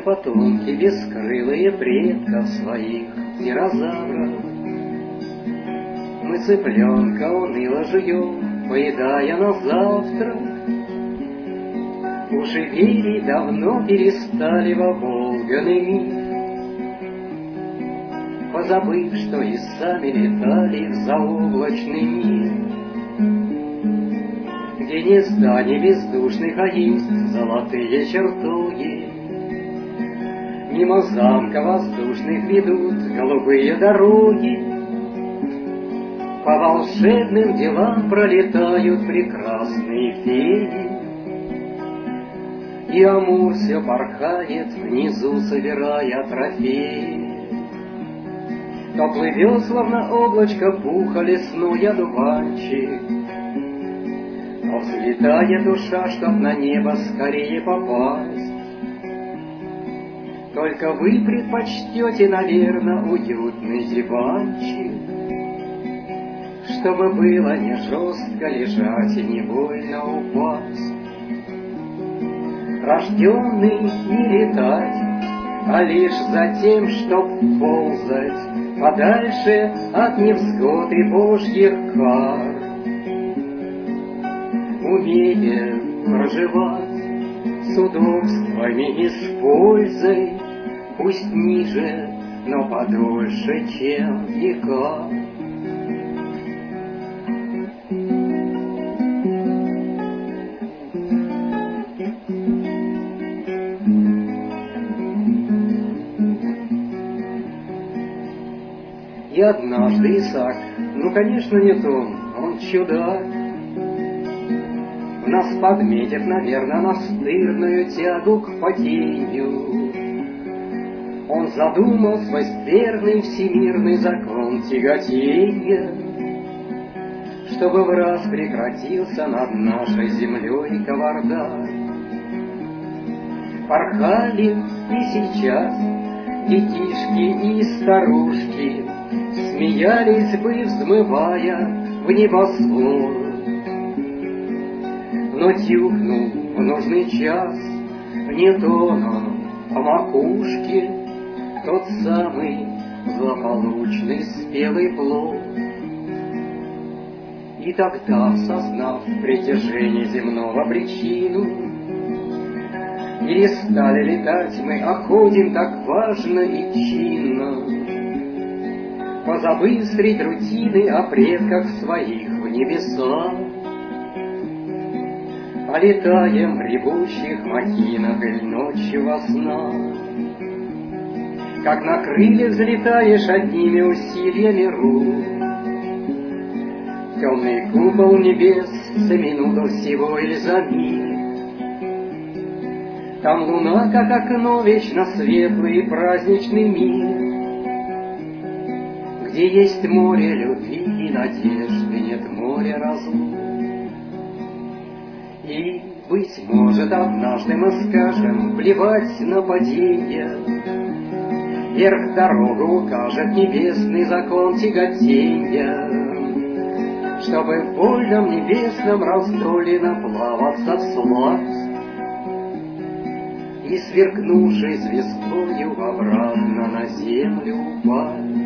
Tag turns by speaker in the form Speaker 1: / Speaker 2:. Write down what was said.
Speaker 1: потомки бескрылые предков своих динозавров. Мы цыпленка уныло жуем, поедая на завтрак. Уж и верить давно перестали во волганый миф, позабыв, что и сами летали в заоблачный мир, где не зданий бездушных, а есть золотые чертоги. Мимо замка воздушных ведут голубые дороги, по волшебным делам пролетают прекрасные феи, и Амур все порхает внизу, собирая трофеи. То плывет, словно облачко пуха, лесной одуванчик, то взлетает душа, чтоб на небо скорее попасть. Только вы предпочтете, наверно, уютный диванчик, чтобы было не жестко лежать и не больно упасть. Рожденный не летать, а лишь за тем, чтоб ползать подальше от невзгод и божьих кар, умея проживать с удобствами и с пользой, пусть ниже, но подольше, чем века. И однажды Исаак, ну, конечно, не он чудак, нас подметив, наверное, настырную тягу к падению, он задумал свой верный всемирный закон тяготения, чтобы в раз прекратился над нашей землей кавардак. Порхали и сейчас детишки и старушки, смеялись бы, взмывая в небосвод. Но тюкнул в нужный час не тоном по макушке тот самый злополучный спелый плод. И тогда, осознав притяжение земного причину, перестали летать мы, а ходим так важно и чинно, позабыв средь рутины о предках своих в небесах, а летаем в ревущих махинах или ночью во снах. Как на крыльях взлетаешь одними усилиями рук, темный купол небес за минуту всего или за миг. Там луна, как окно, вечно светлый и праздничный мир, где есть море любви и надежды, нет моря разлук. И, быть может, однажды мы скажем, плевать на падение, вверх дорогу укажет небесный закон тяготения, чтобы в вольном небесном раздоле наплаваться всласть и, сверкнувшей звездою, обратно на землю упасть.